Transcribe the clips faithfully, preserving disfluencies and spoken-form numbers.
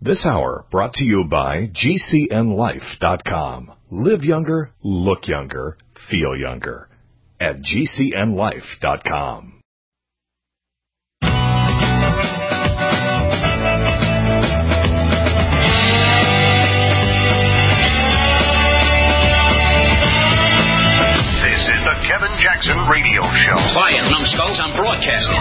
This hour brought to you by G C N life dot com. Live younger, look younger, feel younger. At G C N life dot com. This is the Kevin Jackson Radio Show. Quiet, numbskulls, I'm broadcasting.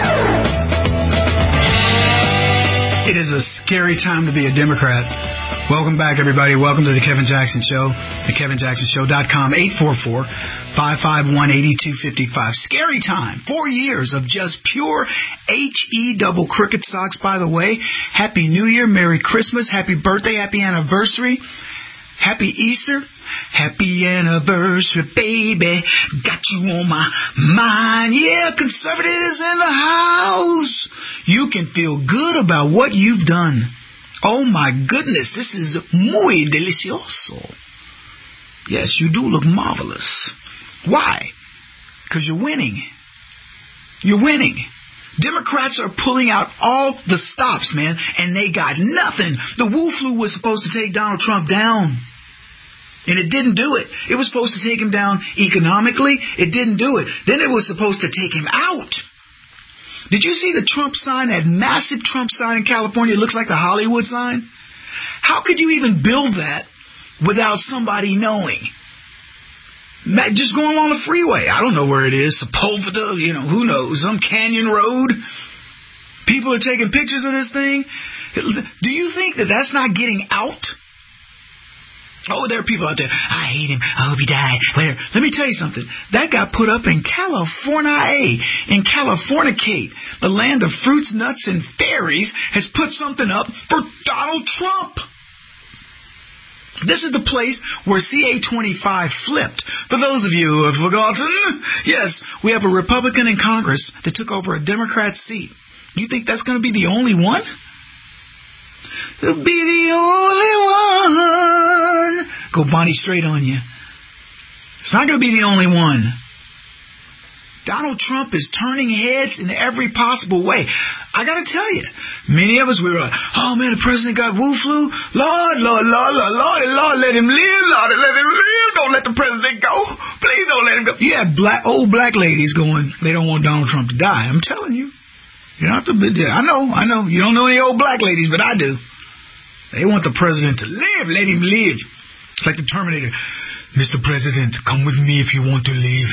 It is a scary time to be a Democrat. Welcome back, everybody. Welcome to the Kevin Jackson Show, the kevin jackson show dot com, eight four four, five five one, eight two five five. Scary time. Four years of just pure H E double cricket socks, by the way. Happy New Year, Merry Christmas, Happy Birthday, Happy Anniversary, Happy Easter, Happy Anniversary, baby. Got you on my mind. Yeah, conservatives in the house. You can feel good about what you've done. Oh, my goodness, this is muy delicioso. Yes, you do look marvelous. Why? Because you're winning. You're winning. Democrats are pulling out all the stops, man, and they got nothing. The Wu flu was supposed to take Donald Trump down, and it didn't do it. It was supposed to take him down economically. It didn't do it. Then it was supposed to take him out. Did you see the Trump sign, that massive Trump sign in California? It looks like the Hollywood sign. How could you even build that without somebody knowing? Just going along the freeway. I don't know where it is. Sepulveda, you know, who knows? Some canyon road. People are taking pictures of this thing. Do you think that that's not getting out? Oh, there are people out there. I hate him. I hope he died. Where? Let me tell you something. That got put up in California. In Californicate, the land of fruits, nuts, and fairies, has put something up for Donald Trump. This is the place where C A twenty-five flipped. For those of you who have forgotten, yes, we have a Republican in Congress that took over a Democrat seat. You think that's going to be the only one? It'll be the only one. Go Bonnie straight on you. It's not going to be the only one. Donald Trump is turning heads in every possible way. I got to tell you, many of us, we were like, oh man, the president got Wu flu. Lord, Lord, Lord, Lord, Lord, Lord, let him live. Lord, let him live. Don't let the president go. Please don't let him go. You have black, old black ladies going, they don't want Donald Trump to die. I'm telling you. You don't have to be there. I know, I know. You don't know any old black ladies, but I do. They want the president to live. Let him live. It's like the Terminator. Mister President, come with me if you want to live.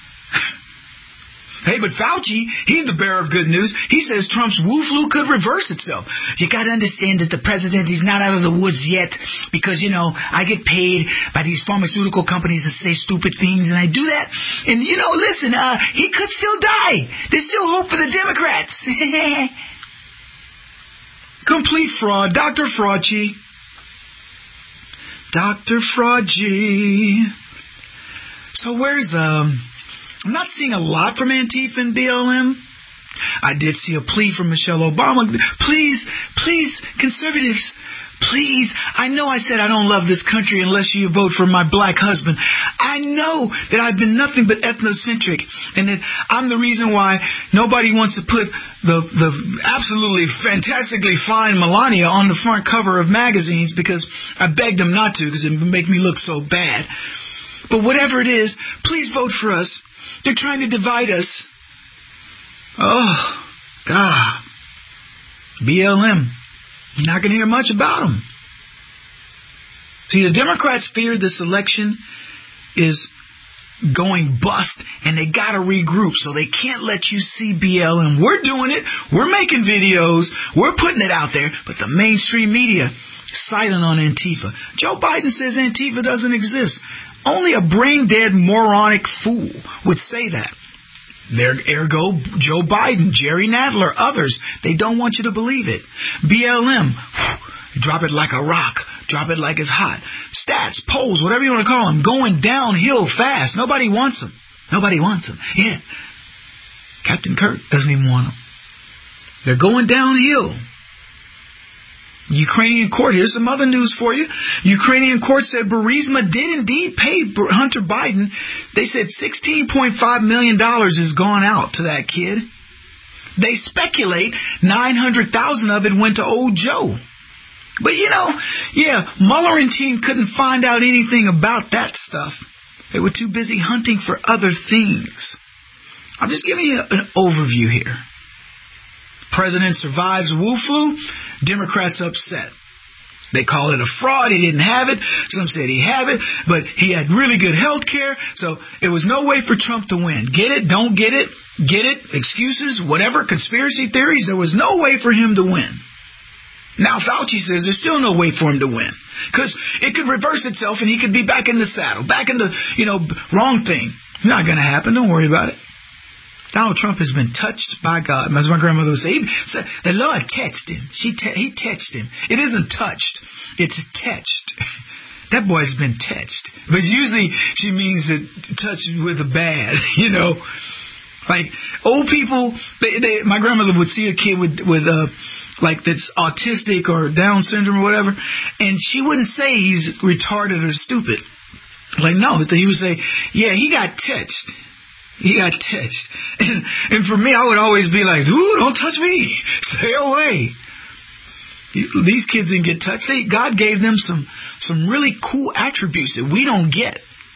Hey, but Fauci, he's the bearer of good news. He says Trump's Wu flu could reverse itself. You got to understand that the president, he's not out of the woods yet because, you know, I get paid by these pharmaceutical companies to say stupid things, and I do that. And, you know, listen, uh, he could still die. There's still hope for the Democrats. Complete fraud. Doctor Frauci. Doctor Frauci. So where's, um... I'm not seeing a lot from Antifa and B L M. I did see a plea from Michelle Obama. Please, please, conservatives, please. I know I said I don't love this country unless you vote for my black husband. I know that I've been nothing but ethnocentric and that I'm the reason why nobody wants to put the, the absolutely fantastically fine Melania on the front cover of magazines because I begged them not to because it would make me look so bad. But whatever it is, please vote for us. They're trying to divide us. Oh, God. B L M. You're not going to hear much about them. See, the Democrats fear this election is going bust, and they got to regroup, so they can't let you see B L M. We're doing it. We're making videos. We're putting it out there, but the mainstream media is silent on Antifa. Joe Biden says Antifa doesn't exist. Only a brain-dead, moronic fool would say that. There, ergo, Joe Biden, Jerry Nadler, others, they don't want you to believe it. B L M, whew, drop it like a rock. Drop it like it's hot. Stats, polls, whatever you want to call them, going downhill fast. Nobody wants them. Nobody wants them. Yeah. Captain Kirk doesn't even want them. They're going downhill. Ukrainian court, here's some other news for you. Ukrainian court said Burisma did indeed pay Hunter Biden. They said sixteen point five million dollars has gone out to that kid. They speculate nine hundred thousand dollars of it went to old Joe. But, you know, yeah, Mueller and team couldn't find out anything about that stuff. They were too busy hunting for other things. I'm just giving you an overview here. President survives Wu flu. Democrats upset. They call it a fraud. He didn't have it. Some said he had it, but he had really good health care. So it was no way for Trump to win. Get it? Don't get it? Get it? Excuses? Whatever. Conspiracy theories? There was no way for him to win. Now Fauci says there's still no way for him to win. Because it could reverse itself and he could be back in the saddle. Back in the, you know, wrong thing. Not going to happen. Don't worry about it. Donald Trump has been touched by God. As my grandmother would say, he said, the Lord touched him. She t- he touched him. It isn't touched. It's touched. That boy's been touched. But usually she means it touched with a bad, you know. Like old people, they, they, my grandmother would see a kid with, with uh, like that's autistic or Down syndrome or whatever, and she wouldn't say he's retarded or stupid. Like, no, he would say, yeah, he got touched. He got touched. And, and for me, I would always be like, ooh, don't touch me. Stay away. These kids didn't get touched. They, God gave them some, some really cool attributes that we don't get.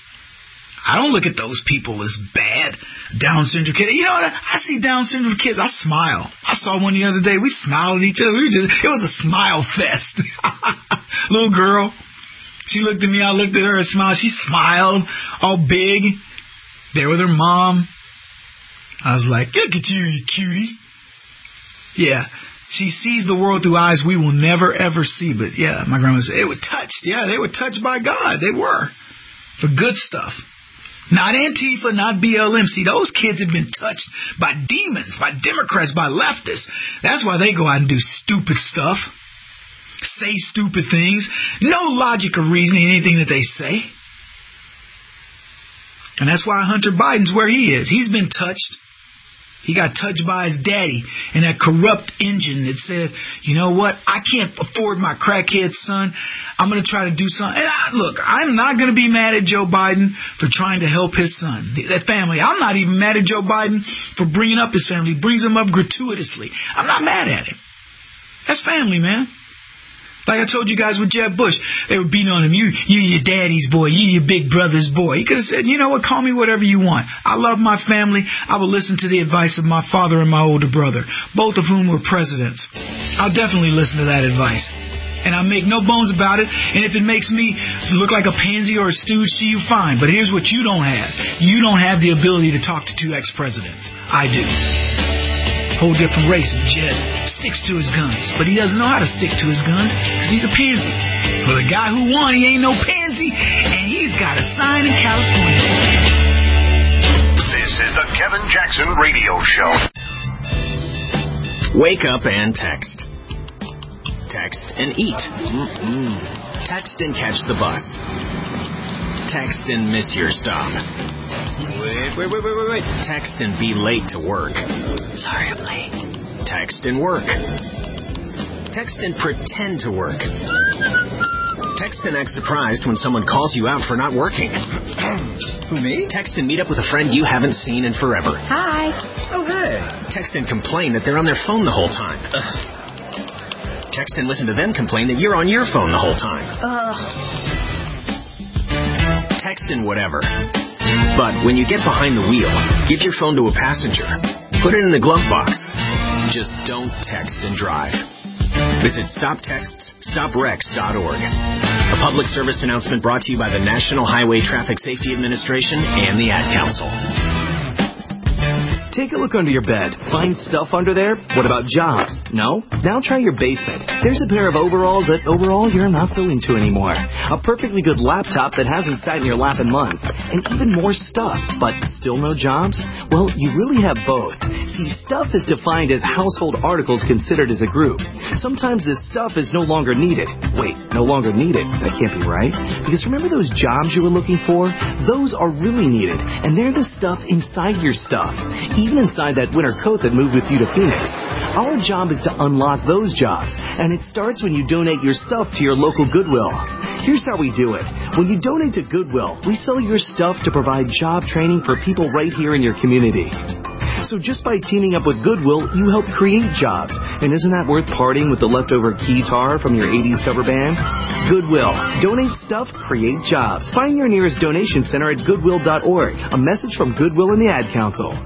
I don't look at those people as bad. Down syndrome kids. You know what? I see Down syndrome kids. I smile. I saw one the other day. We smiled at each other. We just, it was a smile fest. Little girl. She looked at me. I looked at her and smiled. She smiled all big. There with her mom. I was like, look at you, you cutie. Yeah. She sees the world through eyes we will never, ever see. But, yeah, my grandma said, they were touched. Yeah, they were touched by God. They were. For good stuff. Not Antifa, not B L M. See, those kids have been touched by demons, by Democrats, by leftists. That's why they go out and do stupid stuff. Say stupid things. No logic or reasoning in anything that they say. And that's why Hunter Biden's where he is. He's been touched. He got touched by his daddy and that corrupt engine that said, you know what, I can't afford my crackhead son. I'm going to try to do something. And I, look, I'm not going to be mad at Joe Biden for trying to help his son, that family. I'm not even mad at Joe Biden for bringing up his family. He brings them up gratuitously. I'm not mad at him. That's family, man. Like I told you guys with Jeb Bush, they were beating on him. You, you your daddy's boy. You your big brother's boy. He could have said, you know what, call me whatever you want. I love my family. I will listen to the advice of my father and my older brother, both of whom were presidents. I'll definitely listen to that advice. And I make no bones about it. And if it makes me look like a pansy or a stooge to you, fine. But here's what you don't have. You don't have the ability to talk to two ex-presidents. I do. Whole different race. Jed sticks to his guns, but he doesn't know how to stick to his guns because he's a pansy. But the guy who won, he ain't no pansy, and he's got a sign in California. This is the Kevin Jackson Radio Show. Wake up and text. Text and eat. Mm-mm. Text and catch the bus. Text and miss your stop. Wait, wait, wait, wait, wait, wait. Text and be late to work. Sorry, I'm late. Text and work. Text and pretend to work. Text and act surprised when someone calls you out for not working. Who, me? Text and meet up with a friend you haven't seen in forever. Hi. Oh, hey. Text and complain that they're on their phone the whole time. Ugh. Text and listen to them complain that you're on your phone the whole time. Ugh. Text and whatever. But when you get behind the wheel, give your phone to a passenger. Put it in the glove box. Just don't text and drive. Visit stop texts stop wrecks dot org. A public service announcement brought to you by the National Highway Traffic Safety Administration and the Ad Council. Take a look under your bed. Find stuff under there? What about jobs? No? Now try your basement. There's a pair of overalls that overall you're not so into anymore. A perfectly good laptop that hasn't sat in your lap in months. And even more stuff, but still no jobs? Well, you really have both. See, stuff is defined as household articles considered as a group. Sometimes this stuff is no longer needed. Wait, no longer needed? That can't be right. Because remember those jobs you were looking for? Those are really needed. And they're the stuff inside your stuff. Even inside that winter coat that moved with you to Phoenix. Our job is to unlock those jobs, and it starts when you donate your stuff to your local Goodwill. Here's how we do it. When you donate to Goodwill, we sell your stuff to provide job training for people right here in your community. So just by teaming up with Goodwill, you help create jobs. And isn't that worth parting with the leftover guitar from your eighties cover band? Goodwill. Donate stuff, create jobs. Find your nearest donation center at goodwill dot org. A message from Goodwill and the Ad Council.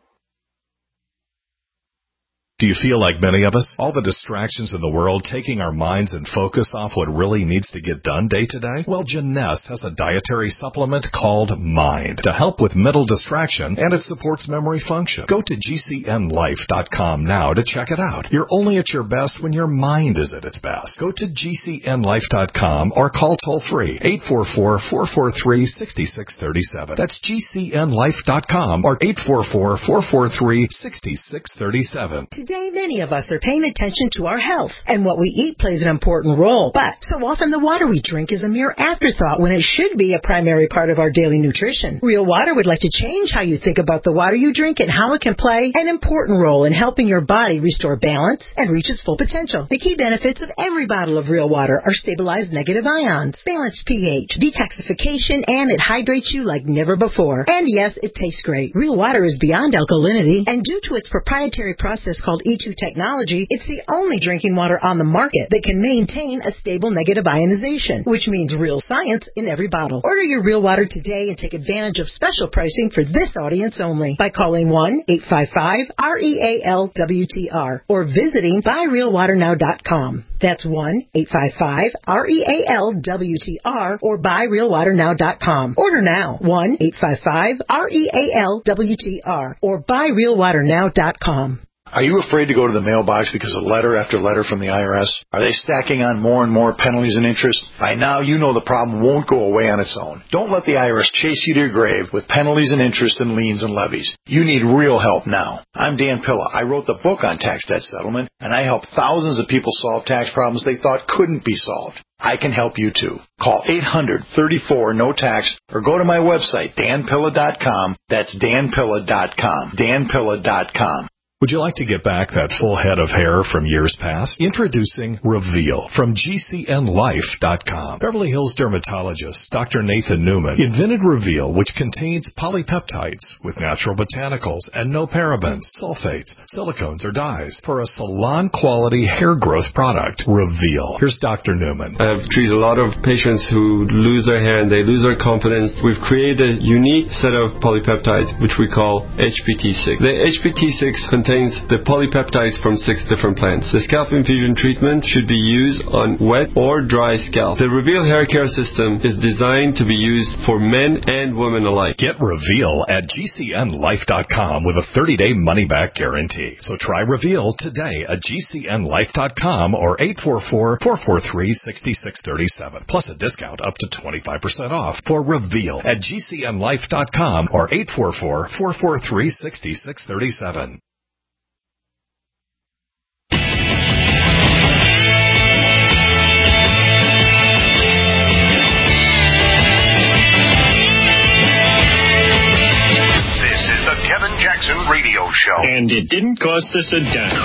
Do you feel like many of us? All the distractions in the world taking our minds and focus off what really needs to get done day to day? Well, Jeunesse has a dietary supplement called Mind to help with mental distraction, and it supports memory function. Go to G C N life dot com now to check it out. You're only at your best when your mind is at its best. Go to G C N life dot com or call toll-free eight four four, four four three, six six three seven. That's G C N life dot com or eight four four, four four three, six six three seven. Today, many of us are paying attention to our health, and what we eat plays an important role. But so often the water we drink is a mere afterthought when it should be a primary part of our daily nutrition. Real Water would like to change how you think about the water you drink and how it can play an important role in helping your body restore balance and reach its full potential. The key benefits of every bottle of Real Water are stabilized negative ions, balanced pH, detoxification, and it hydrates you like never before. And yes, it tastes great. Real Water is beyond alkalinity, and due to its proprietary process called E two technology, it's the only drinking water on the market that can maintain a stable negative ionization, which means real science in every bottle. Order your Real Water today and take advantage of special pricing for this audience only by calling one eight five five, R E A L W T R or visiting buy real water now dot com. That's one eight five five, R E A L W T R or buy real water now dot com. Order now, one eight five five, R E A L W T R or buy real water now dot com. Are you afraid to go to the mailbox because of letter after letter from the I R S? Are they stacking on more and more penalties and interest? By now, you know the problem won't go away on its own. Don't let the I R S chase you to your grave with penalties and interest and liens and levies. You need real help now. I'm Dan Pilla. I wrote the book on tax debt settlement, and I help thousands of people solve tax problems they thought couldn't be solved. I can help you too. Call eight hundred, thirty-four, no tax or go to my website, dan pilla dot com. That's dan pilla dot com. dan pilla dot com. Would you like to get back that full head of hair from years past? Introducing Reveal from G C N life dot com. Beverly Hills dermatologist Doctor Nathan Newman invented Reveal, which contains polypeptides with natural botanicals and no parabens, sulfates, silicones, or dyes for a salon-quality hair growth product. Reveal. Here's Doctor Newman. I've treated a lot of patients who lose their hair and they lose their confidence. We've created a unique set of polypeptides, which we call H P T six. The H P T six contains the polypeptides from six different plants. The scalp infusion treatment should be used on wet or dry scalp. The Reveal hair care system is designed to be used for men and women alike. Get Reveal at G C N life dot com with a thirty-day money-back guarantee. So try Reveal today at G C N life dot com or eight four four, four four three, six six three seven. Plus a discount up to twenty-five percent off for Reveal at G C N life dot com or eight four four, four four three, six six three seven. Kevin Jackson Radio Show. And it didn't cost us a dime.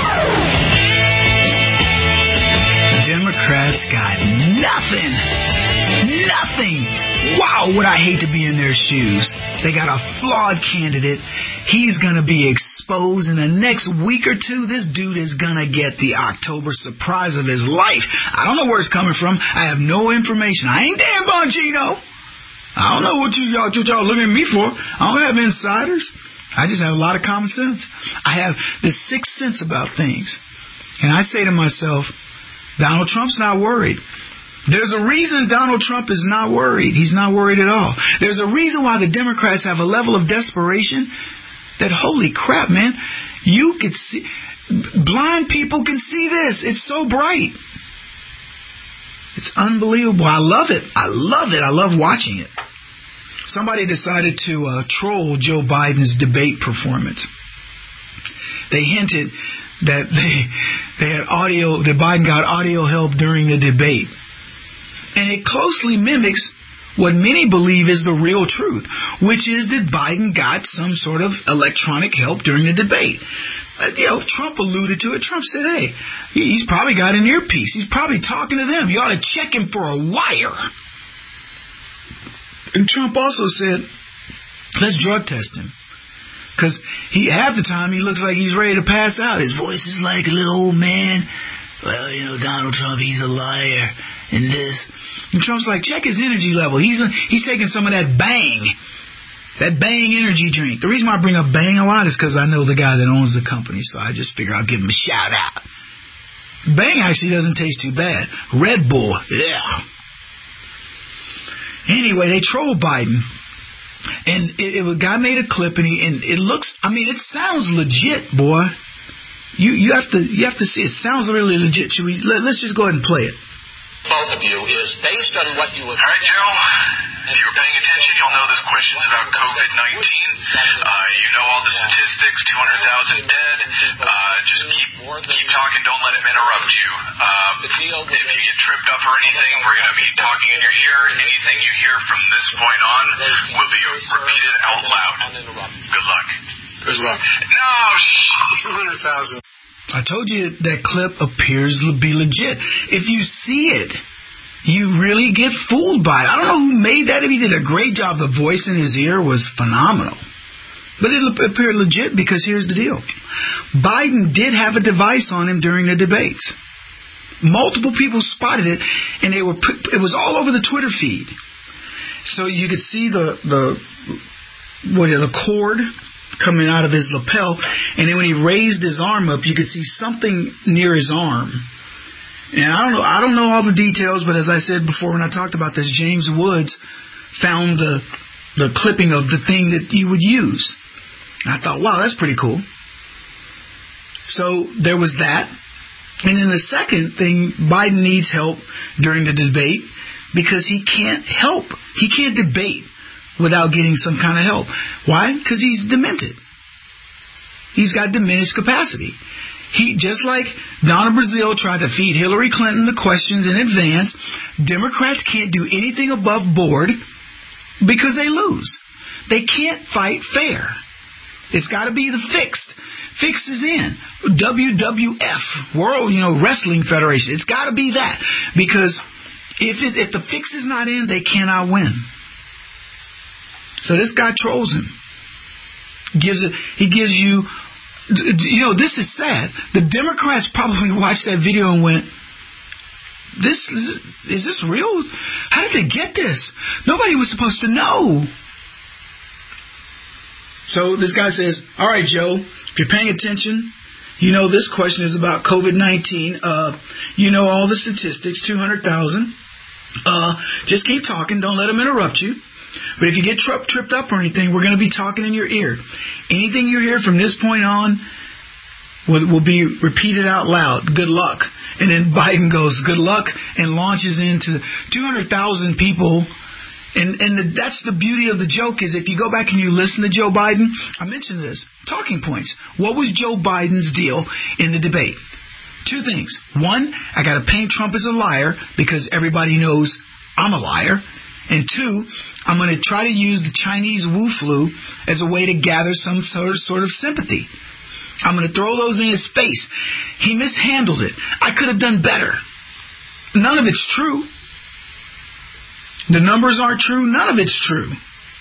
Democrats got nothing. Nothing. Wow, would I hate to be in their shoes. They got a flawed candidate. He's going to be exposed in the next week or two. This dude is going to get the October surprise of his life. I don't know where it's coming from. I have no information. I ain't Dan Bongino. I don't know what you y'all, what y'all looking at me for. I don't have insiders. I just have a lot of common sense. I have this sixth sense about things. And I say to myself, Donald Trump's not worried. There's a reason Donald Trump is not worried. He's not worried at all. There's a reason why the Democrats have a level of desperation that, holy crap, man, you could see, blind people can see this. It's so bright. It's unbelievable. I love it. I love it. I love watching it. Somebody decided to uh, troll Joe Biden's debate performance. They hinted that they they had audio, that Biden got audio help during the debate. And it closely mimics what many believe is the real truth, which is that Biden got some sort of electronic help during the debate. Uh, you know, Trump alluded to it. Trump said, hey, he's probably got an earpiece. He's probably talking to them. You ought to check him for a wire. And Trump also said, let's drug test him. Because he half the time he looks like he's ready to pass out. His voice is like a little old man. Well, you know, Donald Trump, he's a liar and this. And Trump's like, check his energy level. He's he's taking some of that Bang. That Bang energy drink. The reason why I bring up Bang a lot is because I know the guy that owns the company, so I just figure I'll give him a shout out. Bang actually doesn't taste too bad. Red Bull, yeah. Anyway, they troll Biden. And it, it, a guy made a clip, and, he, and it looks, I mean, it sounds legit, boy. You you have to you have to see. It sounds really legit. Should we, let, let's just go ahead and play it. Both of you is based on what you would... All right, Joe. If you were paying attention, you'll know there's questions about COVID nineteen. Uh, you know all the statistics, two hundred thousand dead. Uh, just keep keep talking. Don't let him interrupt you. Um, if you get tripped up or anything, we're going to be talking in your ear. Anything you hear from this point on will be repeated out loud. Good luck. Good luck. No, two hundred thousand. I told you that clip appears to be legit. If you see it, you really get fooled by it. I don't know who made that. If he did a great job, the voice in his ear was phenomenal. But it appeared legit because here's the deal. Biden did have a device on him during the debates. Multiple people spotted it, and they were put, it was all over the Twitter feed. So you could see the the what the cord coming out of his lapel, and then when he raised his arm up, you could see something near his arm. And I don't know, I don't know all the details, but as I said before when I talked about this, James Woods found the the clipping of the thing that you would use. And I thought, wow, that's pretty cool. So there was that. And then the second thing, Biden needs help during the debate because he can't help. He can't debate without getting some kind of help. Why? Because he's demented. He's got diminished capacity. He, just like Donna Brazile tried to feed Hillary Clinton the questions in advance, Democrats can't do anything above board because they lose. They can't fight fair. It's got to be the fixed. Fix is in. W W F, World, you know, Wrestling Federation. It's got to be that. Because if it, if the fix is not in, they cannot win. So this guy trolls him. Gives it. He gives you. You know, this is sad. The Democrats probably watched that video and went, "This is, is this real? How did they get this? Nobody was supposed to know." So this guy says, "All right, Joe, if you're paying attention, you know this question is about COVID nineteen. Uh, you know all the statistics, two hundred thousand. Uh, just keep talking. Don't let them interrupt you. But if you get tri- tripped up or anything, we're going to be talking in your ear. Anything you hear from this point on will, will be repeated out loud. Good luck." And then Biden goes, "Good luck," and launches into two hundred thousand people. And and the, that's the beauty of the joke is if you go back and you listen to Joe Biden, I mentioned this, talking points. What was Joe Biden's deal in the debate? Two things. One, I got to paint Trump as a liar because everybody knows I'm a liar. And two, I'm going to try to use the Chinese Wu flu as a way to gather some sort of, sort of sympathy. I'm going to throw those in his face. He mishandled it. I could have done better. None of it's true. The numbers aren't true. None of it's true.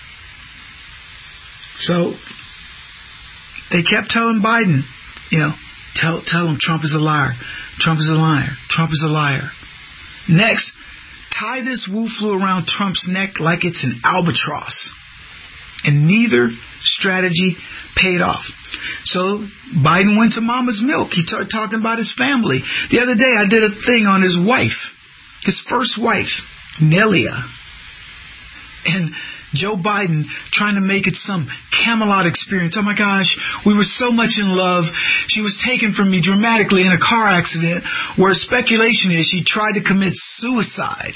So they kept telling Biden, you know, tell tell him Trump is a liar. Trump is a liar. Trump is a liar. Next, tie this Wu flu around Trump's neck like it's an albatross. And neither strategy paid off. So Biden went to Mama's Milk. He started talking about his family. The other day I did a thing on his wife, his first wife, Nelia. And Joe Biden trying to make it some Camelot experience. Oh my gosh, we were so much in love. She was taken from me dramatically in a car accident where speculation is she tried to commit suicide.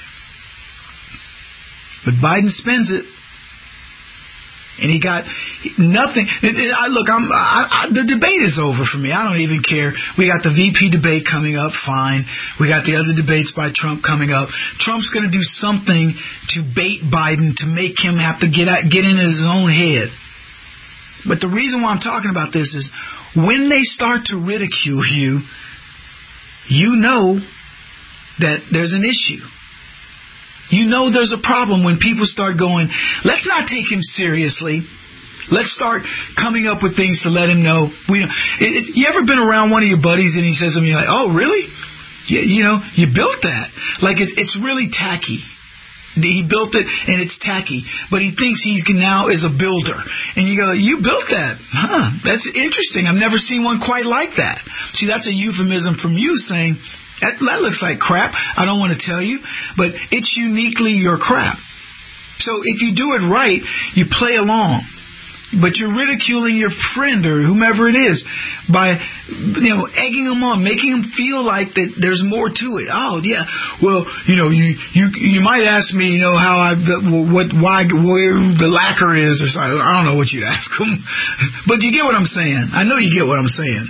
But Biden spends it. And he got nothing. I, look, I'm, I, I, the debate is over for me. I don't even care. We got the V P debate coming up. Fine. We got the other debates by Trump coming up. Trump's going to do something to bait Biden to make him have to get out, get in his own head. But the reason why I'm talking about this is when they start to ridicule you, you know that there's an issue. You know there's a problem when people start going, let's not take him seriously. Let's start coming up with things to let him know. We, it, it, you ever been around one of your buddies and he says something like, "Oh, really? You, you know, you built that." Like it's it's really tacky. He built it and it's tacky, but he thinks he now is a builder. And you go, "You built that? Huh? That's interesting. I've never seen one quite like that." See, that's a euphemism from you saying, that, that looks like crap. I don't want to tell you, but it's uniquely your crap. So if you do it right, you play along. But you're ridiculing your friend or whomever it is by, you know, egging them on, making them feel like that there's more to it. Oh, yeah. Well, you know, you you you might ask me, you know, how I what why where the lacquer is or something. I don't know what you'd ask them, but you get what I'm saying. I know you get what I'm saying.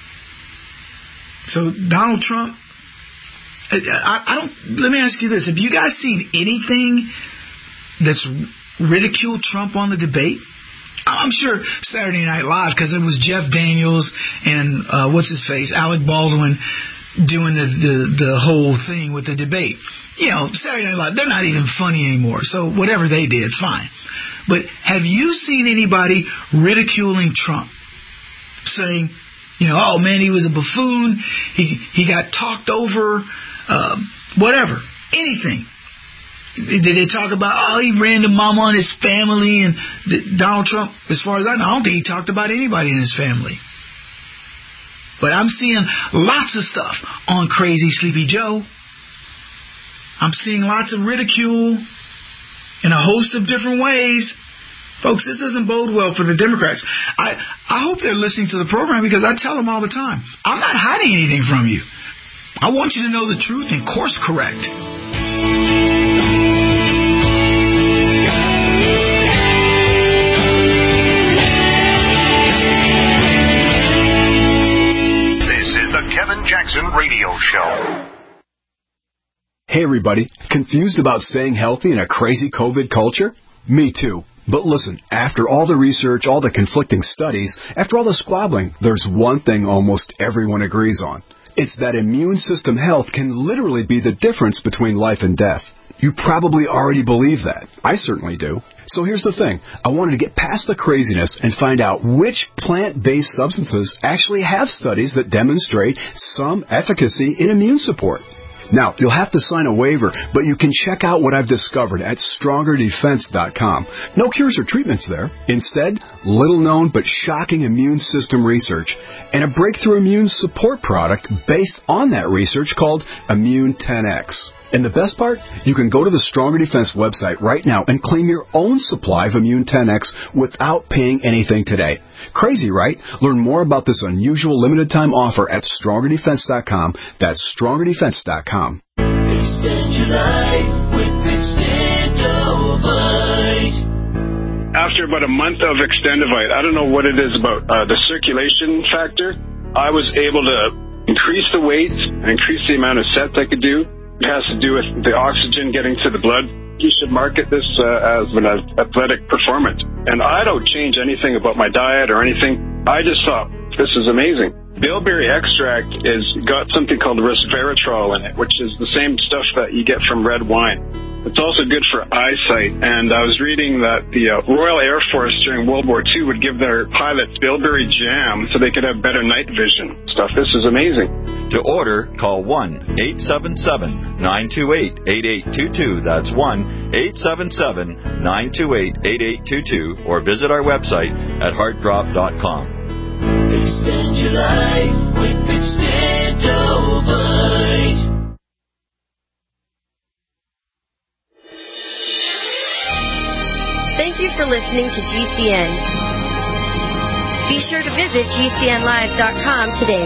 So Donald Trump, I, I don't. Let me ask you this: have you guys seen anything that's ridiculed Trump on the debate? I'm sure Saturday Night Live, because it was Jeff Daniels and uh, what's his face, Alec Baldwin, doing the, the the whole thing with the debate. You know, Saturday Night Live, they're not even funny anymore. So whatever they did, fine. But have you seen anybody ridiculing Trump, saying, you know, "Oh man, he was a buffoon. He he got talked over. Uh, whatever, anything." Did they talk about, oh, he ran to mama and his family and Donald Trump? As far as I know, I don't think he talked about anybody in his family. But I'm seeing lots of stuff on Crazy Sleepy Joe. I'm seeing lots of ridicule in a host of different ways. Folks, this doesn't bode well for the Democrats. I, I hope they're listening to the program because I tell them all the time, I'm not hiding anything from you. I want you to know the truth and course correct. Kevin Jackson Radio Show. Hey everybody, confused about staying healthy in a crazy COVID culture? Me too. But listen, after all the research, all the conflicting studies, after all the squabbling, there's one thing almost everyone agrees on. It's that immune system health can literally be the difference between life and death. You probably already believe that. I certainly do. So here's the thing. I wanted to get past the craziness and find out which plant-based substances actually have studies that demonstrate some efficacy in immune support. Now, you'll have to sign a waiver, but you can check out what I've discovered at stronger defense dot com. No cures or treatments there. Instead, little-known but shocking immune system research and a breakthrough immune support product based on that research called Immune ten X. And the best part? You can go to the Stronger Defense website right now and claim your own supply of Immune ten X without paying anything today. Crazy, right? Learn more about this unusual limited-time offer at stronger defense dot com. That's stronger defense dot com. Extend your life with Extendovite. After about a month of Extendovite, I don't know what it is about uh, the circulation factor, I was able to increase the weight and increase the amount of sets I could do. It has to do with the oxygen getting to the blood. You should market this uh, as an athletic performance. And I don't change anything about my diet or anything. I just thought, this is amazing. Bilberry extract is got something called resveratrol in it, which is the same stuff that you get from red wine. It's also good for eyesight. And I was reading that the uh, Royal Air Force during World War Two would give their pilots bilberry jam so they could have better night vision. Stuff. This is amazing. To order, call one eight seven seven, nine two eight, eight eight two two. That's one eight seven seven, nine two eight, eight eight two two. Or visit our website at heart drop dot com. Extend your life with Extendovite. Thank you for listening to G C N. Be sure to visit G C N live dot com today.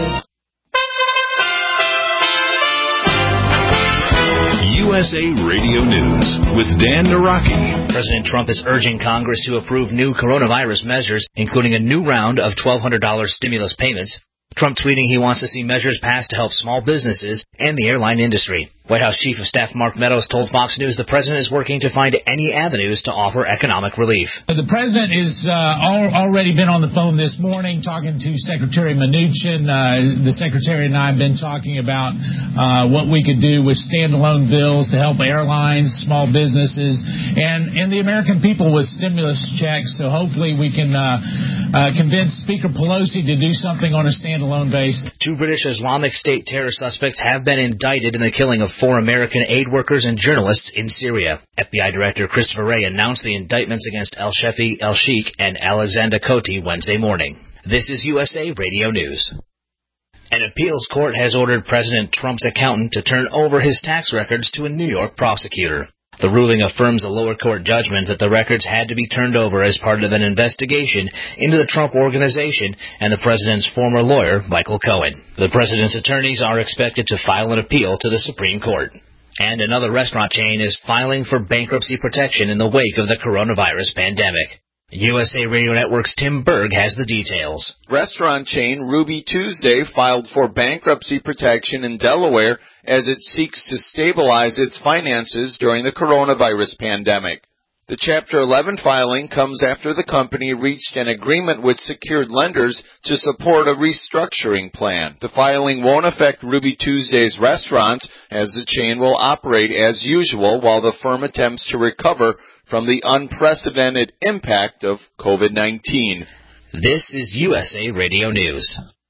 U S A Radio News with Dan Naraki. President Trump is urging Congress to approve new coronavirus measures, including a new round of twelve hundred dollars stimulus payments. Trump tweeting he wants to see measures passed to help small businesses and the airline industry. White House Chief of Staff Mark Meadows told Fox News the president is working to find any avenues to offer economic relief. The president has uh, al- already been on the phone this morning talking to Secretary Mnuchin. Uh, the secretary and I have been talking about uh, what we could do with standalone bills to help airlines, small businesses, and, and the American people with stimulus checks. So hopefully we can uh, uh, convince Speaker Pelosi to do something on a standalone basis. Two British Islamic State terror suspects have been indicted in the killing of four American aid workers and journalists in Syria. F B I Director Christopher Wray announced the indictments against El-Shefi El-Sheikh and Alexander Koti Wednesday morning. This is U S A Radio News. An appeals court has ordered President Trump's accountant to turn over his tax records to a New York prosecutor. The ruling affirms a lower court judgment that the records had to be turned over as part of an investigation into the Trump Organization and the president's former lawyer, Michael Cohen. The president's attorneys are expected to file an appeal to the Supreme Court. And another restaurant chain is filing for bankruptcy protection in the wake of the coronavirus pandemic. U S A Radio Network's Tim Berg has the details. Restaurant chain Ruby Tuesday filed for bankruptcy protection in Delaware as it seeks to stabilize its finances during the coronavirus pandemic. The Chapter eleven filing comes after the company reached an agreement with secured lenders to support a restructuring plan. The filing won't affect Ruby Tuesday's restaurants, as the chain will operate as usual while the firm attempts to recover from the unprecedented impact of COVID nineteen. This is U S A Radio News.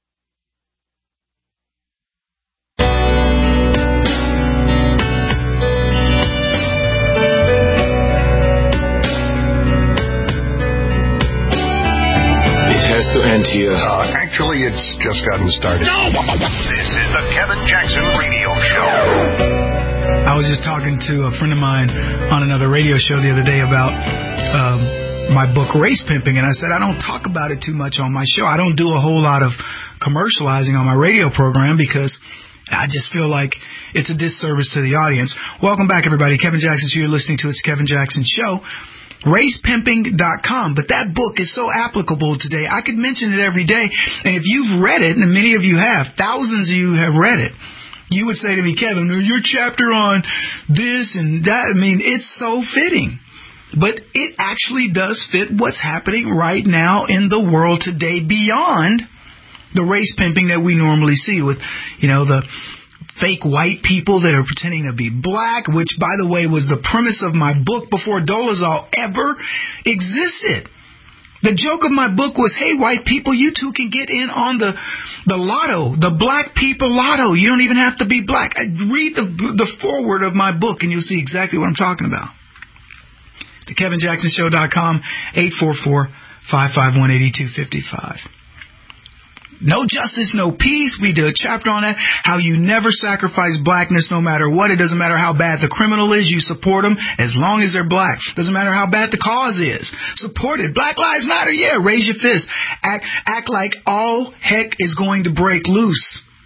Has to end here. Uh, actually, it's just gotten started. No! This is the Kevin Jackson Radio Show. I was just talking to a friend of mine on another radio show the other day about um, my book, Race Pimping, and I said I don't talk about it too much on my show. I don't do a whole lot of commercializing on my radio program because I just feel like it's a disservice to the audience. Welcome back, everybody. Kevin Jackson's here. You're listening to It's Kevin Jackson Show. race pimping dot com. But that book is so applicable today. I could mention it every day. And if you've read it, and many of you have, thousands of you have read it, you would say to me, Kevin, your chapter on this and that, I mean, it's so fitting. But it actually does fit what's happening right now in the world today beyond the race pimping that we normally see with, you know, the fake white people that are pretending to be black, which, by the way, was the premise of my book before Dolezal ever existed. The joke of my book was, hey, white people, you too can get in on the the lotto, the black people lotto. You don't even have to be black. I read the the foreword of my book, and you'll see exactly what I'm talking about. The Kevin Jackson Show dot com, eight four four, five five one, eight two five five. No justice, no peace. We did a chapter on that. How you never sacrifice blackness no matter what. It doesn't matter how bad the criminal is. You support them as long as they're black. Doesn't matter how bad the cause is. Support it. Black Lives Matter. Yeah, raise your fist. Act, act like all heck is going to break loose.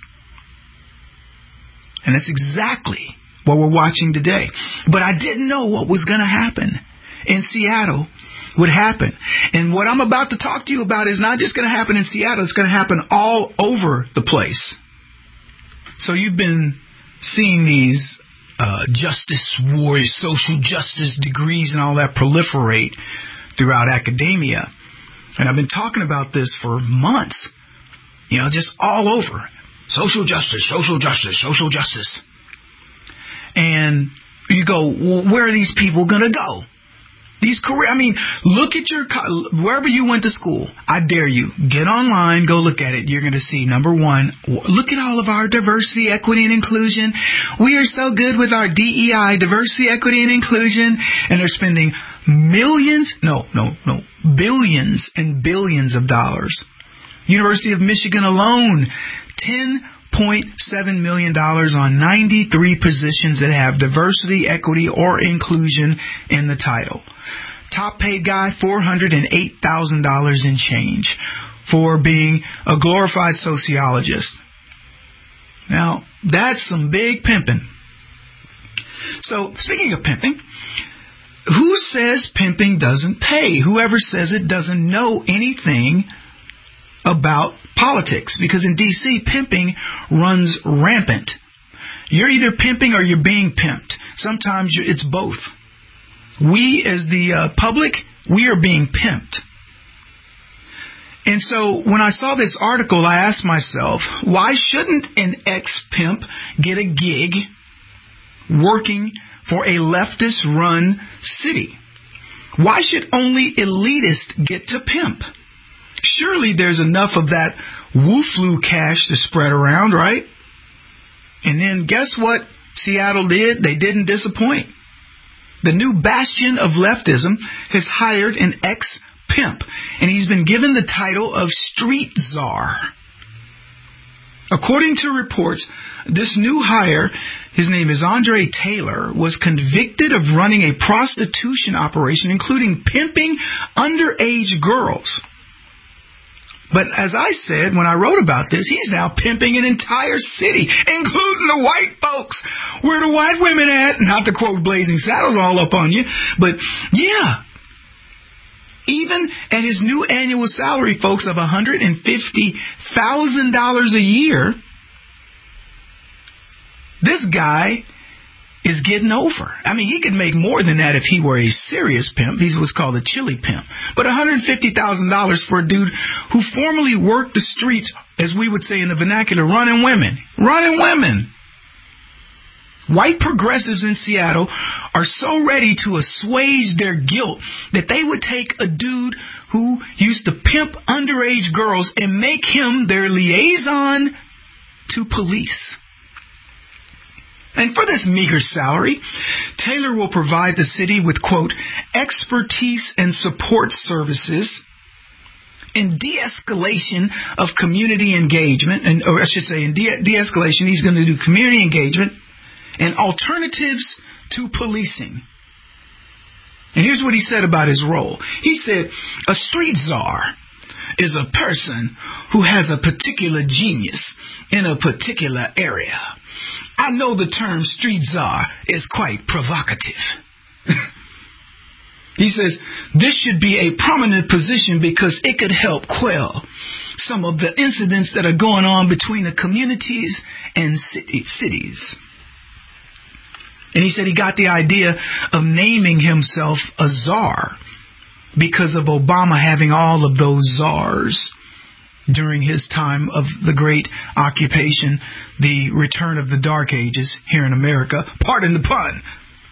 And that's exactly what we're watching today. But I didn't know what was going to happen in Seattle would happen. And what I'm about to talk to you about is not just going to happen in Seattle, it's going to happen all over the place. So you've been seeing these uh, justice warriors, social justice degrees and all that proliferate throughout academia. And I've been talking about this for months, you know, just all over. Social justice, social justice, social justice. And you go, well, where are these people going to go? These career, I mean, look at your, wherever you went to school, I dare you, get online, go look at it. You're going to see, number one, look at all of our diversity, equity, and inclusion. We are so good with our D E I, diversity, equity, and inclusion, and they're spending millions, no, no, no, billions and billions of dollars. University of Michigan alone, ten point seven million dollars on ninety-three positions that have diversity, equity, or inclusion in the title. Top paid guy, four hundred eight thousand dollars in change for being a glorified sociologist. Now, that's some big pimping. So, speaking of pimping, who says pimping doesn't pay? Whoever says it doesn't know anything about politics, because in D C pimping runs rampant. You're either pimping or you're being pimped. Sometimes it's both. We, as the uh, public, we are being pimped. And so when I saw this article, I asked myself, why shouldn't an ex-pimp get a gig working for a leftist-run city? Why should only elitists get to pimp? Surely there's enough of that woo-flu cash to spread around, right? And then guess what Seattle did? They didn't disappoint. The new bastion of leftism has hired an ex-pimp, and he's been given the title of street czar. According to reports, this new hire, his name is Andre Taylor, was convicted of running a prostitution operation, including pimping underage girls. But as I said when I wrote about this, he's now pimping an entire city, including the white folks. Where the white women at? Not to quote Blazing Saddles all up on you, but yeah. Even at his new annual salary, folks, of one hundred fifty thousand dollars a year, this guy is getting over. I mean, he could make more than that if he were a serious pimp. He's what's called a chili pimp. But one hundred fifty thousand dollars for a dude who formerly worked the streets, as we would say in the vernacular, running women. Running women. White progressives in Seattle are so ready to assuage their guilt that they would take a dude who used to pimp underage girls and make him their liaison to police. And for this meager salary, Taylor will provide the city with, quote, expertise and support services in de-escalation of community engagement, and or I should say in de- de-escalation, he's going to do community engagement and alternatives to policing. And here's what he said about his role. He said, a street czar is a person who has a particular genius in a particular area. I know the term street czar is quite provocative. He says, this should be a prominent position because it could help quell some of the incidents that are going on between the communities and city, cities. And he said he got the idea of naming himself a czar because of Obama having all of those czars during his time of the great occupation, the return of the Dark Ages here in America. Pardon the pun.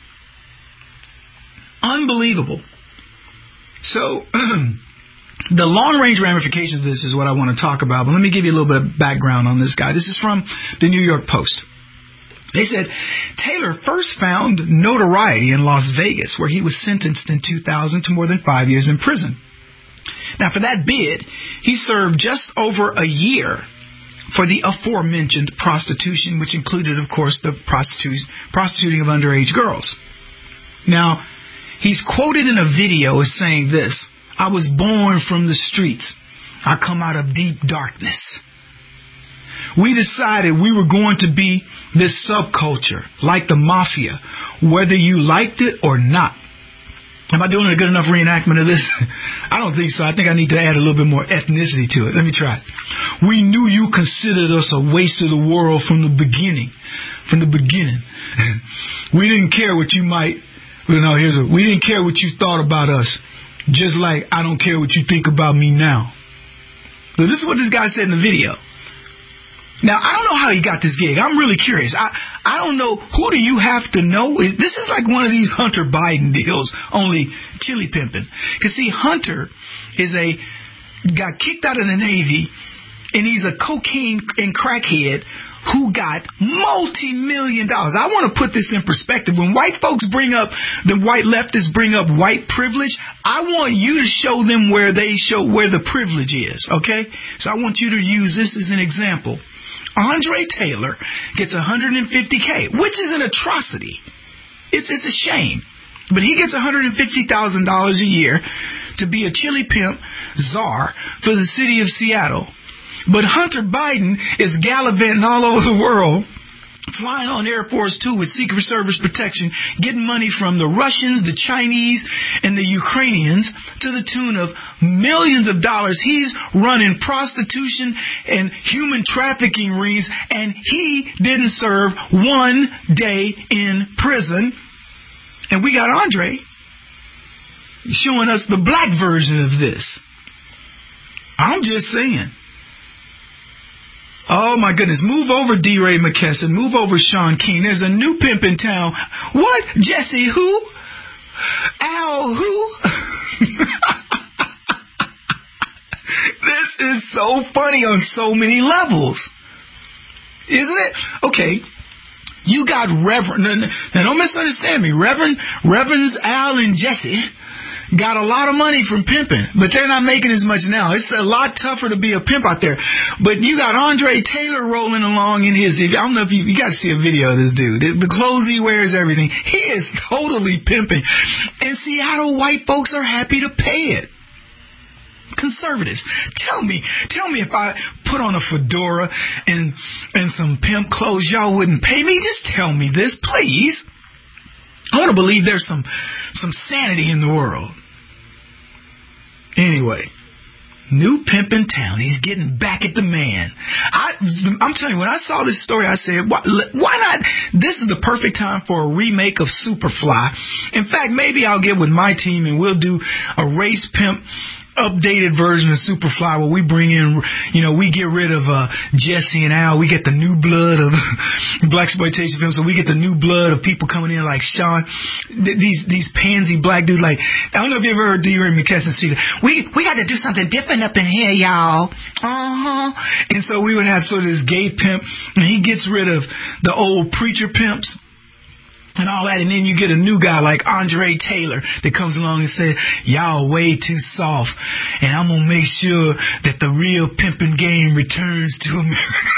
Unbelievable. So, the long-range ramifications of this is what I want to talk about. But let me give you a little bit of background on this guy. This is from the New York Post. They said, Taylor first found notoriety in Las Vegas, where he was sentenced in two thousand to more than five years in prison. Now, for that bid, he served just over a year for the aforementioned prostitution, which included, of course, the prostituting of underage girls. Now, he's quoted in a video as saying this, I was born from the streets. I come out of deep darkness. We decided we were going to be this subculture, like the mafia, whether you liked it or not. Am I doing a good enough reenactment of this? I don't think so. I think I need to add a little bit more ethnicity to it. Let me try. We knew you considered us a waste of the world from the beginning. From the beginning. We didn't care what you might, you know, here's a, we didn't care what you thought about us. Just like I don't care what you think about me now. So this is what this guy said in the video. Now, I don't know how he got this gig. I'm really curious. I, I don't know. Who do you have to know? This is like one of these Hunter Biden deals, only chili pimping. Because, see, Hunter is a got kicked out of the Navy, and he's a cocaine and crackhead who got multi-million dollars. I want to put this in perspective. When white folks bring up, the white leftists bring up white privilege, I want you to show them where they show where the privilege is, okay? So I want you to use this as an example. Andre Taylor gets one hundred fifty thousand dollars, which is an atrocity. It's it's a shame. But he gets one hundred fifty thousand dollars a year to be a chili pimp czar for the city of Seattle. But Hunter Biden is gallivanting all over the world flying on Air Force Two with Secret Service protection, getting money from the Russians, the Chinese, and the Ukrainians to the tune of millions of dollars. He's running prostitution and human trafficking rings, and he didn't serve one day in prison. And we got Andre showing us the black version of this. I'm just saying. Oh, my goodness. Move over, D. Ray McKesson. Move over, Sean King. There's a new pimp in town. What? Jesse who? Al who? This is so funny on so many levels. Isn't it? Okay. You got Reverend. Now, don't misunderstand me. Reverend, Reverends Al and Jesse got a lot of money from pimping, but they're not making as much now. It's a lot tougher to be a pimp out there. But you got Andre Taylor rolling along in his, I don't know if you, you got to see a video of this dude. The clothes he wears, everything. He is totally pimping. And Seattle white folks are happy to pay it. Conservatives, tell me, tell me if I put on a fedora and and some pimp clothes, y'all wouldn't pay me? Just tell me this, please. I want to believe there's some some sanity in the world. Anyway, new pimp in town. He's getting back at the man. I, I'm telling you, when I saw this story, I said, why, why not? This is the perfect time for a remake of Superfly. In fact, maybe I'll get with my team and we'll do a race pimp updated version of Superfly where we bring in, you know, we get rid of uh, Jesse and Al. We get the new blood of blaxploitation films, so we get the new blood of people coming in like Sean. These these pansy black dudes, like, I don't know if you ever heard D. Ray McKesson see that. We, we got to do something different up in here, y'all. Uh-huh. And so we would have sort of this gay pimp, and he gets rid of the old preacher pimps and all that, and then you get a new guy like Andre Taylor that comes along and says, y'all way too soft, and I'm going to make sure that the real pimping game returns to America.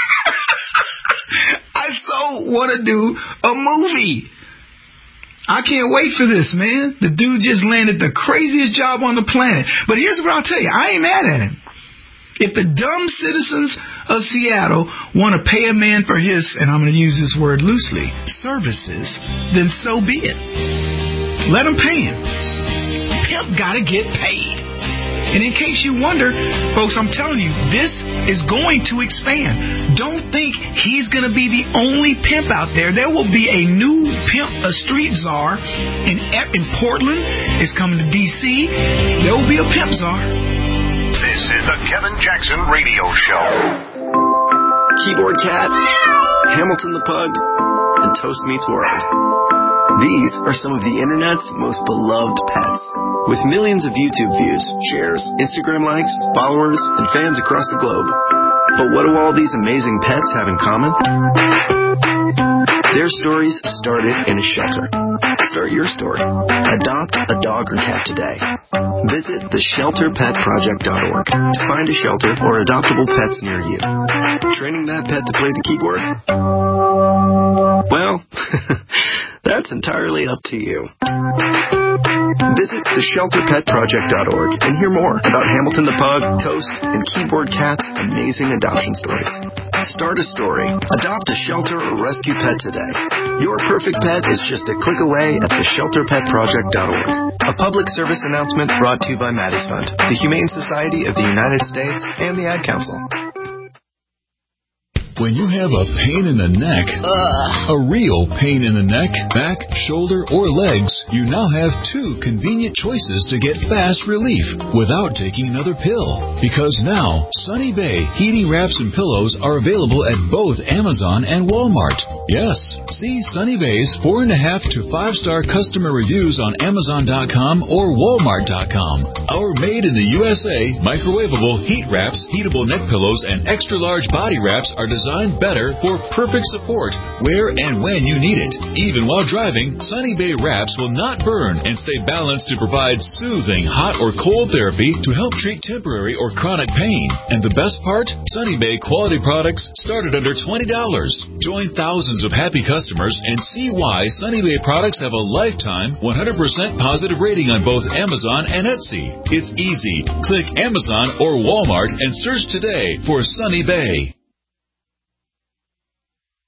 I so want to do a movie. I can't wait for this, man. The dude just landed the craziest job on the planet. But here's what I'll tell you. I ain't mad at him. If the dumb citizens of Seattle want to pay a man for his, and I'm going to use this word loosely, services, then so be it. Let him pay him. Pimp got to get paid. And in case you wonder, folks, I'm telling you, this is going to expand. Don't think he's going to be the only pimp out there. There will be a new pimp, a street czar in, in Portland. It's coming to D C. There will be a pimp czar. This is the Kevin Jackson Radio Show. Keyboard Cat, Hamilton the Pug, and Toast Meets World. These are some of the internet's most beloved pets. With millions of YouTube views, shares, Instagram likes, followers, and fans across the globe. But what do all these amazing pets have in common? Their stories started in a shelter. Start your story. Adopt a dog or cat today. Visit the shelter pet project dot org to find a shelter or adoptable pets near you. Training that pet to play the keyboard? Well, that's entirely up to you. Visit the shelter pet project dot org and hear more about Hamilton the Pug, Toast, and Keyboard Cat's amazing adoption stories. Start a story. Adopt a shelter or rescue pet today. Your perfect pet is just a click away at the shelter pet project dot org. A public service announcement brought to you by Maddie's Fund, the Humane Society of the United States, and the Ad Council. When you have a pain in the neck, Ugh. a real pain in the neck, back, shoulder, or legs, you now have two convenient choices to get fast relief without taking another pill. Because now, Sunny Bay heating wraps and pillows are available at both Amazon and Walmart. Yes, see Sunny Bay's four and a half to five star customer reviews on Amazon dot com or Walmart dot com. Our made in the U S A microwavable heat wraps, heatable neck pillows, and extra large body wraps are designed better for perfect support where and when you need it. Even while driving, Sunny Bay wraps will not burn and stay balanced to provide soothing hot or cold therapy to help treat temporary or chronic pain. And the best part? Sunny Bay quality products start at under twenty dollars. Join thousands of happy customers and see why Sunny Bay products have a lifetime one hundred percent positive rating on both Amazon and Etsy. It's easy. Click Amazon or Walmart and search today for Sunny Bay.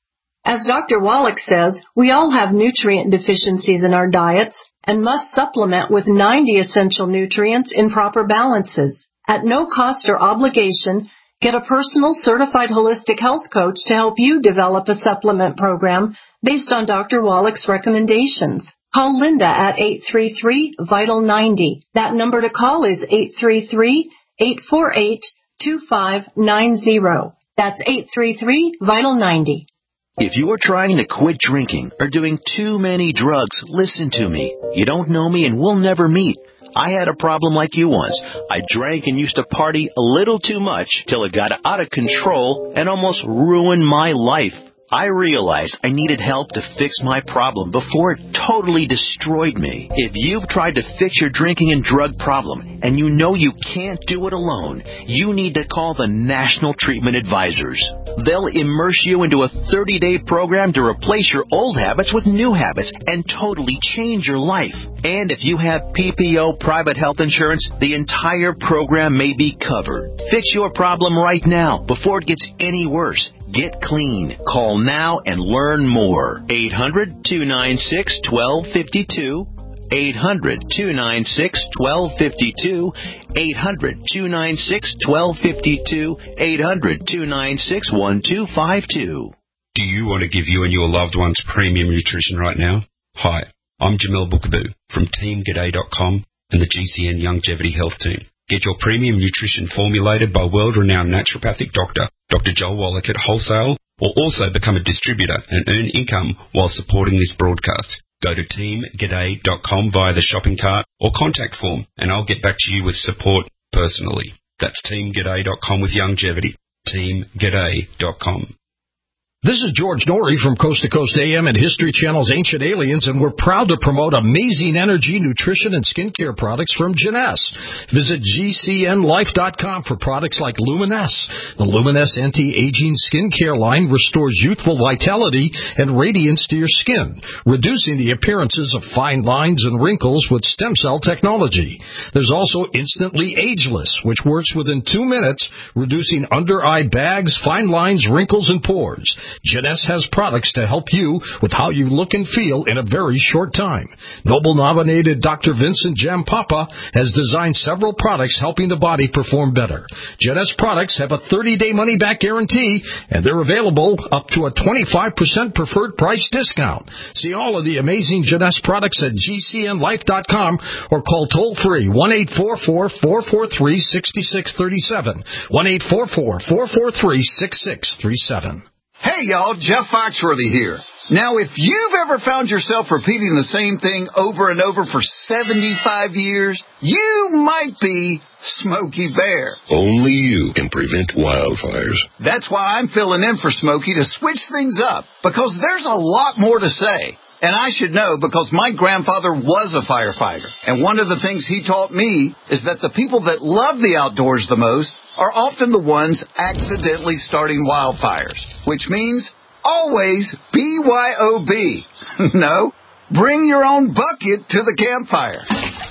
As Doctor Wallach says, we all have nutrient deficiencies in our diets and must supplement with ninety essential nutrients in proper balances. At no cost or obligation, get a personal certified holistic health coach to help you develop a supplement program based on Doctor Wallach's recommendations. Call Linda at eight three three, vital ninety. That number to call is eight three three, eight four eight, two five nine zero. That's eight three three, vital ninety. If you are trying to quit drinking or doing too many drugs, listen to me. You don't know me and we'll never meet. I had a problem like you once. I drank and used to party a little too much till it got out of control and almost ruined my life. I realized I needed help to fix my problem before it totally destroyed me. If you've tried to fix your drinking and drug problem and you know you can't do it alone, you need to call the National Treatment Advisors. They'll immerse you into a thirty-day program to replace your old habits with new habits and totally change your life. And if you have P P O private health insurance, the entire program may be covered. Fix your problem right now before it gets any worse. Get clean. Call now and learn more. eight hundred, two nine six, one two five two. eight hundred, two nine six, one two five two. eight hundred, two nine six, one two five two. eight hundred, two nine six, one two five two. Do you want to give you and your loved ones premium nutrition right now? Hi, I'm Jamel Bookaboo from Team G'day dot com and the G C N Longevity Health Team. Get your premium nutrition formulated by world-renowned naturopathic doctor, Doctor Joel Wallach at wholesale, or also become a distributor and earn income while supporting this broadcast. Go to Team G'day dot com via the shopping cart or contact form, and I'll get back to you with support personally. That's Team G'day dot com with longevity. Team G'day dot com. This is George Norrie from Coast to Coast A M and History Channel's Ancient Aliens, and we're proud to promote amazing energy, nutrition, and skincare products from Jeunesse. Visit G C N life dot com for products like Luminesce. The Luminesce anti-aging skincare line restores youthful vitality and radiance to your skin, reducing the appearances of fine lines and wrinkles with stem cell technology. There's also Instantly Ageless, which works within two minutes, reducing under-eye bags, fine lines, wrinkles, and pores. Jeunesse has products to help you with how you look and feel in a very short time. Nobel-nominated Doctor Vincent Jampapa has designed several products helping the body perform better. Jeunesse products have a thirty-day money-back guarantee, and they're available up to a twenty-five percent preferred price discount. See all of the amazing Jeunesse products at G C N life dot com or call toll-free one eight four four, four four three, six six three seven, one eight four four, four four three, six six three seven. Hey, y'all, Jeff Foxworthy here. Now, if you've ever found yourself repeating the same thing over and over for seventy-five years, you might be Smokey Bear. Only you can prevent wildfires. That's why I'm filling in for Smokey to switch things up, because there's a lot more to say. And I should know because my grandfather was a firefighter. And one of the things he taught me is that the people that love the outdoors the most are often the ones accidentally starting wildfires. Which means always B Y O B. No, bring your own bucket to the campfire.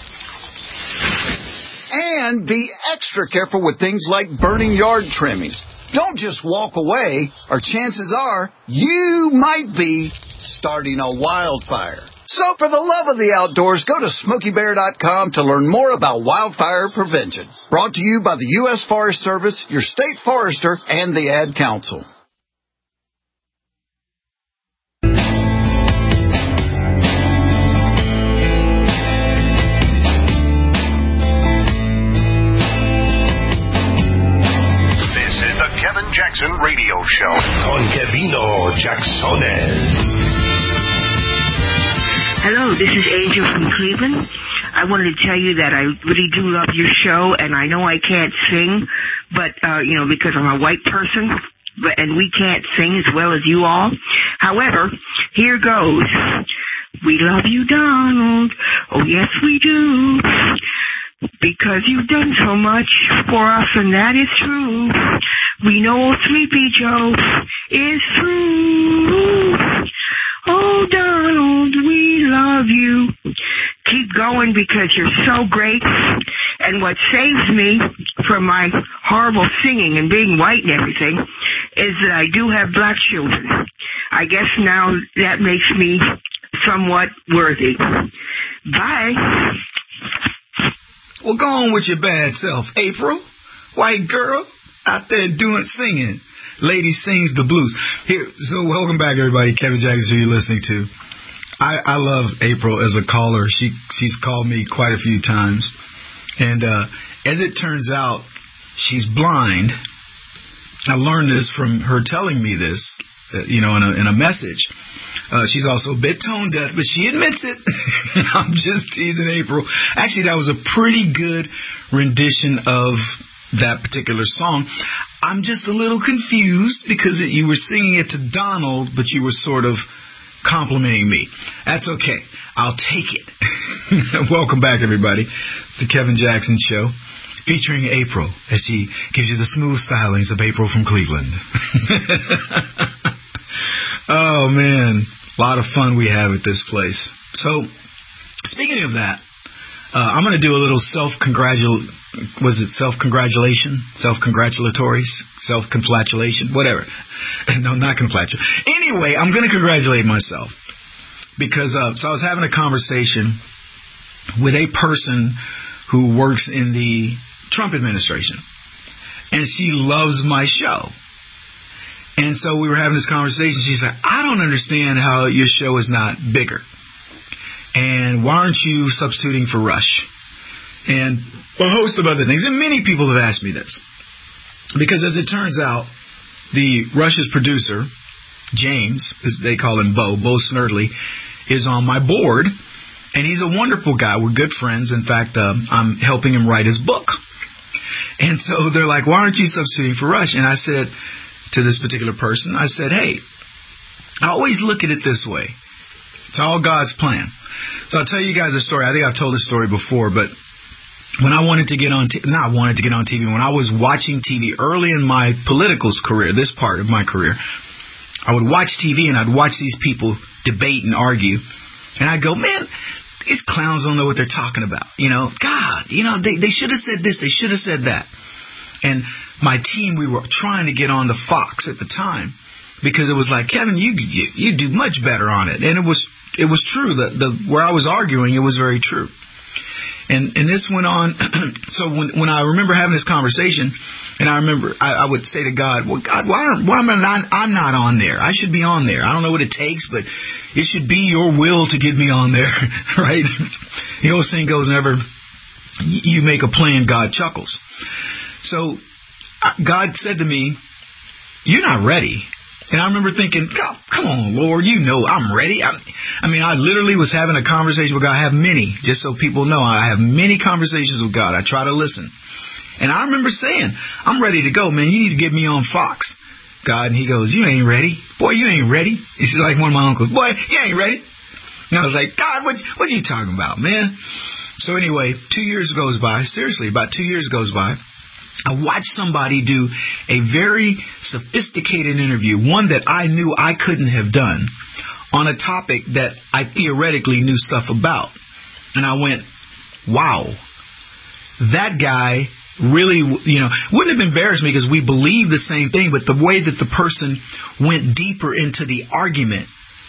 And be extra careful with things like burning yard trimmings. Don't just walk away, or chances are you might be starting a wildfire. So for the love of the outdoors, go to Smokey Bear dot com to learn more about wildfire prevention. Brought to you by the U S Forest Service, your state forester, and the Ad Council. Kevin Jackson Radio Show con Kevino Jacksones. Hello, this is Angel from Cleveland. I wanted to tell you that I really do love your show, and I know I can't sing, but, uh, you know, because I'm a white person, but, and we can't sing as well as you all. However, here goes. We love you, Donald. Oh, yes, we do. Because you've done so much for us, and that is true. We know Sleepy Joe is true. Oh, Donald, we love you. Keep going because you're so great. And what saves me from my horrible singing and being white and everything is that I do have black children. I I guess now that makes me somewhat worthy. Bye. Well, go on with your bad self, April. White girl out there doing singing. Lady sings the blues. Here, so welcome back, everybody. Kevin Jackson, who you're listening to. I, I love April as a caller. She she's called me quite a few times, and uh, as it turns out, she's blind. I learned this from her telling me this, uh, you know, in a, in a message. Uh, she's also a bit tone deaf, but she admits it. I'm just teasing April. Actually, that was a pretty good rendition of that particular song. I'm just a little confused because it, you were singing it to Donald, but you were sort of complimenting me. That's okay. I'll take it. Welcome back, everybody. It's the Kevin Jackson Show, featuring April as she gives you the smooth stylings of April from Cleveland. Oh, man. A lot of fun we have at this place. So, speaking of that, uh, I'm going to do a little self-congratulation. Was it self-congratulation? Self-congratulatory? Self-conflatulation? Whatever. No, not conflatulation. Anyway, I'm going to congratulate myself. Because, uh, so I was having a conversation with a person who works in the Trump administration. And she loves my show. And so we were having this conversation. She said, I don't understand how your show is not bigger. And why aren't you substituting for Rush? And a host of other things. And many people have asked me this. Because as it turns out, the Rush's producer, James, as they call him Bo, Bo Snerdley, is on my board. And he's a wonderful guy. We're good friends. In fact, uh, I'm helping him write his book. And so they're like, why aren't you substituting for Rush? And I said to this particular person, I said, hey, I always look at it this way. It's all God's plan. So I'll tell you guys a story. I think I've told this story before, but when I wanted to get on, t- not wanted to get on T V, when I was watching T V early in my political career, this part of my career, I would watch T V and I'd watch these people debate and argue. And I'd go, man, these clowns don't know what they're talking about. You know, God, you know, they, they should have said this. They should have said that. And my team, we were trying to get on the Fox at the time because it was like, Kevin, you, you you do much better on it. And it was it was true. The, the where I was arguing, it was very true. And and this went on. So when when I remember having this conversation, and I remember I, I would say to God, well, God, why, aren't, why am I not, I'm not on there? I should be on there. I don't know what it takes, but it should be your will to get me on there, right? The old saying goes, whenever you make a plan, God chuckles. So God said to me, you're not ready. And I remember thinking, God, come on, Lord, you know I'm ready. I, I mean, I literally was having a conversation with God. I have many, just so people know, I have many conversations with God. I try to listen. And I remember saying, I'm ready to go, man. You need to get me on Fox, God. And he goes, you ain't ready. Boy, you ain't ready. He's like one of my uncles. Boy, you ain't ready. And I was like, God, what, what are you talking about, man? So anyway, two years goes by. Seriously, about two years goes by. I watched somebody do a very sophisticated interview, one that I knew I couldn't have done, on a topic that I theoretically knew stuff about. And I went, wow, that guy really, you know, wouldn't have embarrassed me because we believe the same thing, but the way that the person went deeper into the argument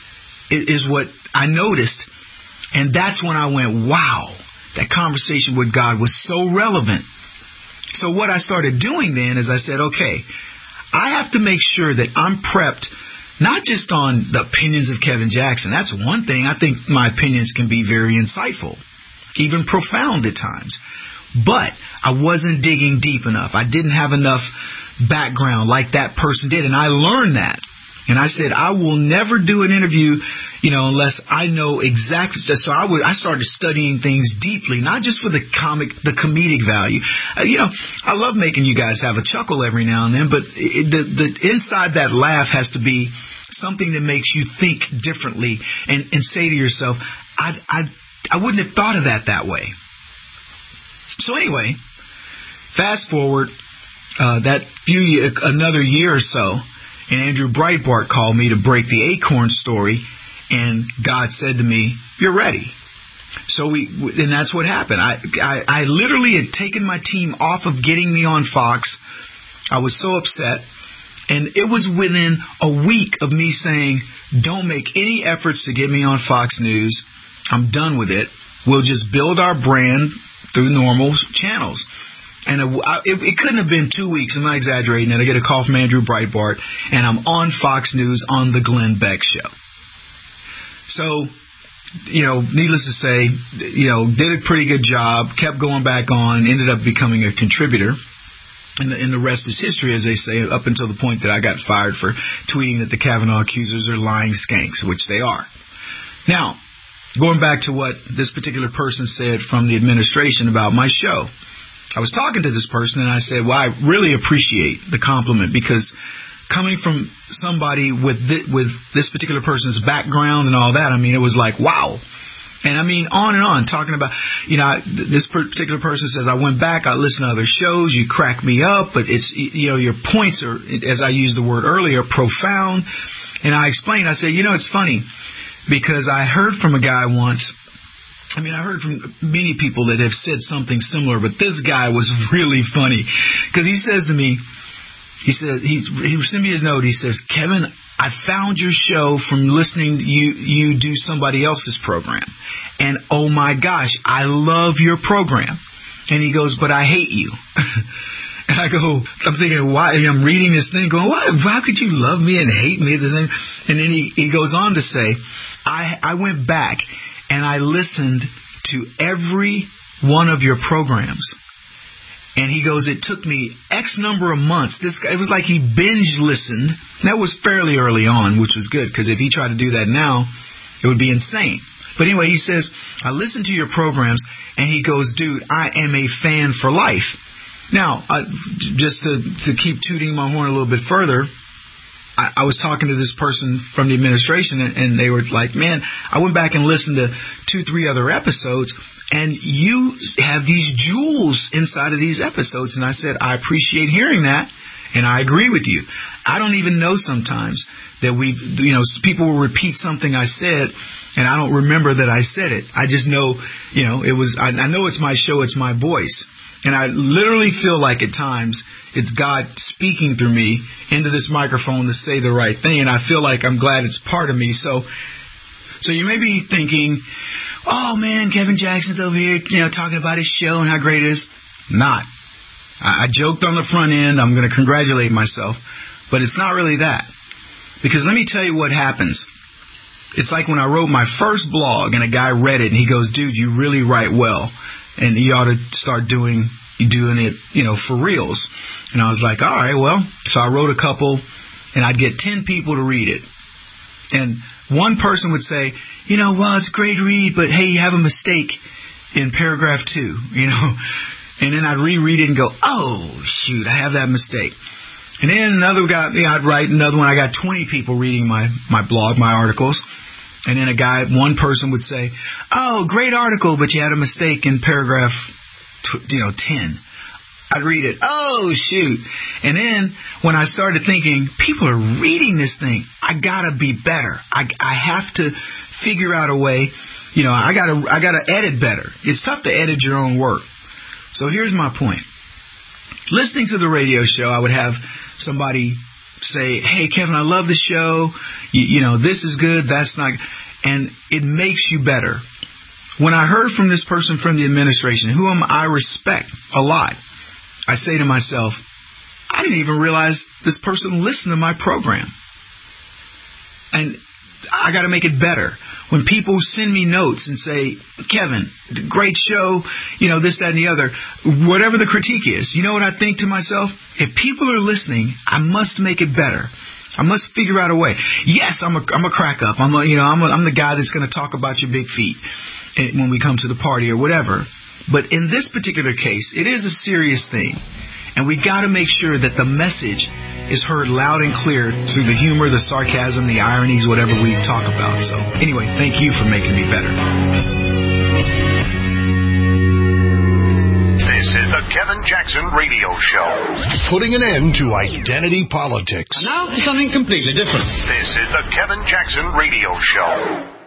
is what I noticed. And that's when I went, wow, that conversation with God was so relevant. So what I started doing then is I said, okay, I have to make sure that I'm prepped, not just on the opinions of Kevin Jackson. That's one thing. I think my opinions can be very insightful, even profound at times. But I wasn't digging deep enough. I didn't have enough background like that person did. And I learned that. And I said, I will never do an interview, you know, unless I know exactly. So I would, I started studying things deeply, not just for the comic, the comedic value. Uh, you know, I love making you guys have a chuckle every now and then, but it, the, the inside that laugh has to be something that makes you think differently and, and say to yourself, I, I, I wouldn't have thought of that that way. So anyway, fast forward uh, that few another year or so. And Andrew Breitbart called me to break the Acorn story, and God said to me, you're ready. So we, and that's what happened. I, I, I literally had taken my team off of getting me on Fox. I was so upset. And it was within a week of me saying, don't make any efforts to get me on Fox News. I'm done with it. We'll just build our brand through normal channels. And it, it couldn't have been two weeks. I'm not exaggerating. And I get a call from Andrew Breitbart, and I'm on Fox News on the Glenn Beck Show. So, you know, needless to say, you know, did a pretty good job, kept going back on, ended up becoming a contributor. And the, and the rest is history, as they say, up until the point that I got fired for tweeting that the Kavanaugh accusers are lying skanks, which they are. Now, going back to what this particular person said from the administration about my show, I was talking to this person and I said, well, I really appreciate the compliment, because coming from somebody with th- with this particular person's background and all that, I mean, it was like, wow. And I mean, on and on, talking about, you know, this particular person says, I went back, I listened to other shows, you crack me up, but it's, you know, your points are, as I used the word earlier, profound. And I explained, I said, you know, it's funny, because I heard from a guy once, I mean, I heard from many people that have said something similar, but this guy was really funny, because he says to me, he said, he, he sent me his note, he says, Kevin, I found your show from listening to you, you do somebody else's program. And oh my gosh, I love your program. And he goes, but I hate you. And I go, I'm thinking, why? And I'm reading this thing going, why, why could you love me and hate me? And then he, he goes on to say, I, I went back and I listened to every one of your programs. And he goes, it took me X number of months. This guy, it was like he binge listened. That was fairly early on, which was good, because if he tried to do that now, it would be insane. But anyway, he says, I listened to your programs, and he goes, dude, I am a fan for life. Now, uh, just to, to keep tooting my horn a little bit further, I, I was talking to this person from the administration, and, and they were like, man, I went back and listened to two, three other episodes, and you have these jewels inside of these episodes. And I said, I appreciate hearing that, and I agree with you. I don't even know sometimes that we, you know, people will repeat something I said, and I don't remember that I said it. I just know, you know, it was, I, I know it's my show, it's my voice. And I literally feel like at times it's God speaking through me into this microphone to say the right thing. And I feel like I'm glad it's part of me. So, so you may be thinking, oh man, Kevin Jackson's over here, you know, talking about his show and how great it is. Not. I, I joked on the front end. I'm going to congratulate myself, but it's not really that. Because let me tell you what happens. It's like when I wrote my first blog and a guy read it and he goes, dude, you really write well. And you ought to start doing doing it, you know, for reals. And I was like, all right, well, so I wrote a couple, and I'd get ten people to read it. And one person would say, you know, well, it's a great read, but hey, you have a mistake in paragraph two, you know. And then I'd reread it and go, oh, shoot, I have that mistake. And then another guy, you know, I'd write another one. I got twenty people reading my, my blog, my articles. And then a guy, one person would say, oh, great article, but you had a mistake in paragraph, you know, ten. I'd read it. Oh, shoot. And then when I started thinking, people are reading this thing. I got to be better. I, I have to figure out a way. You know, I got to I got to edit better. It's tough to edit your own work. So here's my point. Listening to the radio show, I would have somebody say, hey, Kevin, I love the show. You, you know, this is good. That's not. And it makes you better. When I heard from this person from the administration, whom I respect a lot, I say to myself, I didn't even realize this person listened to my program. And I got to make it better. When people send me notes and say, Kevin, great show, you know, this, that, and the other, whatever the critique is, you know what I think to myself? If people are listening, I must make it better. I must figure out a way. Yes, I'm a, I'm a crack up. I'm a, you know, I'm, a, I'm the guy that's going to talk about your big feet when we come to the party or whatever. But in this particular case, it is a serious thing. And we got to make sure that the message is heard loud and clear through the humor, the sarcasm, the ironies, whatever we talk about. So anyway, thank you for making me better. This is the Kevin Jackson Radio Show. Putting an end to identity politics. And now for something completely different. This is the Kevin Jackson Radio Show.